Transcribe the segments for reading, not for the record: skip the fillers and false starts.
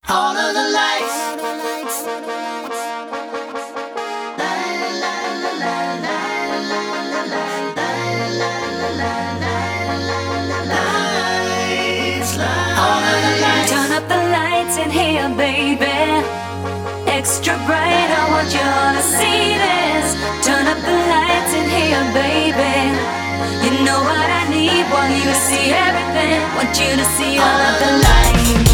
All of the lights. Turn up the lights in here, baby. Extra bright, I want you all to see this. Turn up the lights in here, baby. You know what I need, want you to see everything. Want you to see all of the lights.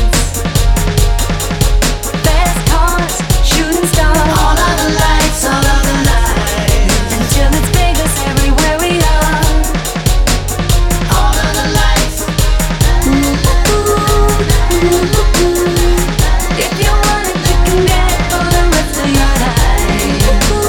Fast cars, shooting stars. All of the lights, all of the lights. Until it's big as everywhere we are. All of the lights. If you want it, you can get it for the rest of your life.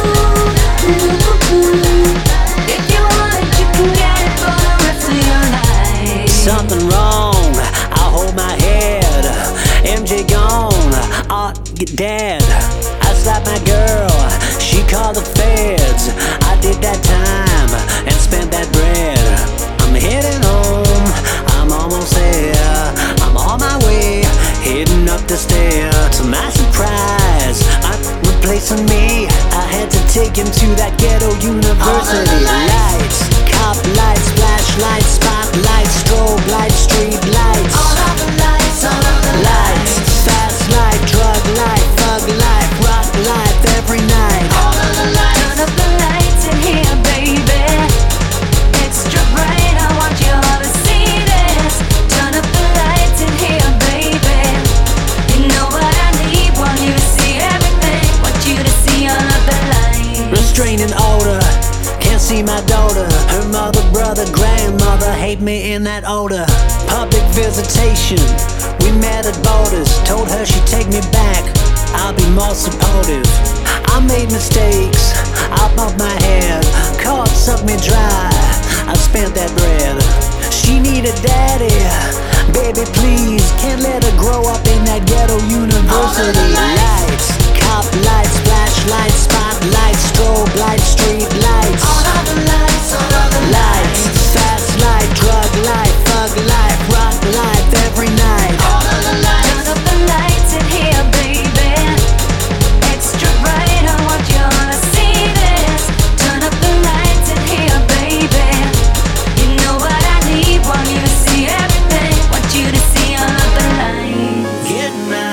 If you want it, you can get it for the rest of your life. Something wrong, I hold my head. MJ gone, I'll get dead. I slapped my girl, she called the feds. I did that time and spent that bread. I'm heading home, I'm almost there. I'm on my way, heading up the stair. To my surprise, I'm replacing me. I had to take him to that ghetto university. Lights, cop lights, flashlights, spotlights, strobe lights, street lights. All of the lights, all of the Lights, fast life, drug life, thug life, rock life every night. all of the lights. Turn up the lights in here, baby. Extra bright, I want you all to see this. Turn up the lights in here, baby. You know what I need, want you to see everything. Want you to see all of the lights. Restraining order, can't see my daughter. Her mother, brother, grandmother hate me in that order. Public visitation, we met at borders. Told her she'd take me back, I'll be more supportive. I made mistakes, I bumped my head. Court sucked me dry, I spent that bread. She needed daddy, baby please. Can't let her grow up in that ghetto university. Lights, cop lights, flashlights, spotlights, strobe lights, street lights. All of the lights, all of the Lights, fast life, drug life, thug life, rock life every night. all of the lights. Turn up the lights in here, baby. Extra bright, I want you all to see this. Turn up the lights in here, baby. You know what I need, want you to see everything. Want you to see all of the lights. Get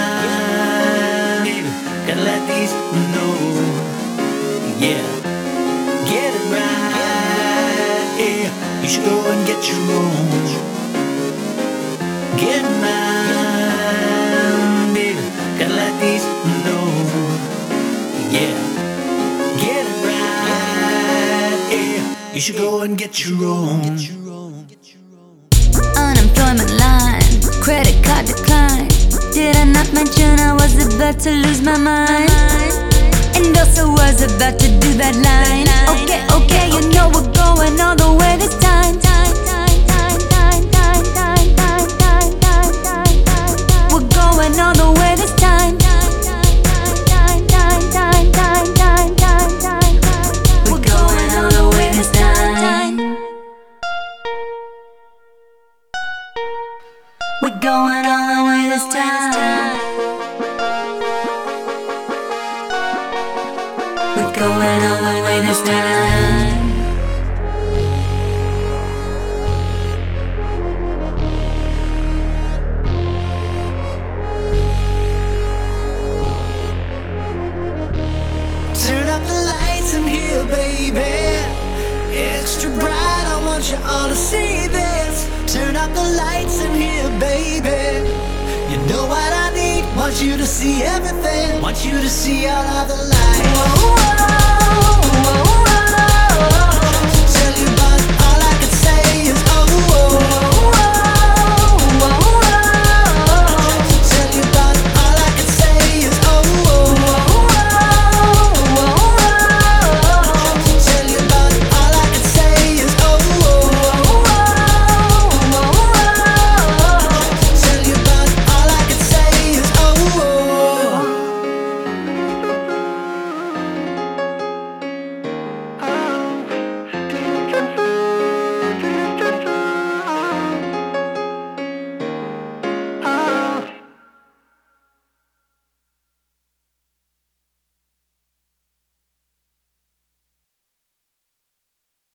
mine, baby. Gotta let these know. Yeah, get it right. Yeah, you should go and get your own. Get mine, baby. Gotta let these know. Yeah, get it right. Yeah, you should go and get your own. Unemployment line, credit card decline. Did I not mention I was about to lose my mind? And also was about to do that line. Okay, you know we're going all the way this time. We're going all the way this time. We're going all the way this time. We're going all the way this time. We're going all the way this time. Turn up the lights in here, baby. Extra bright, I want you all to see this. Turn up the lights in here, baby. You know what I need, want you to see everything. Want you to see all of the lights. Whoa, whoa, whoa.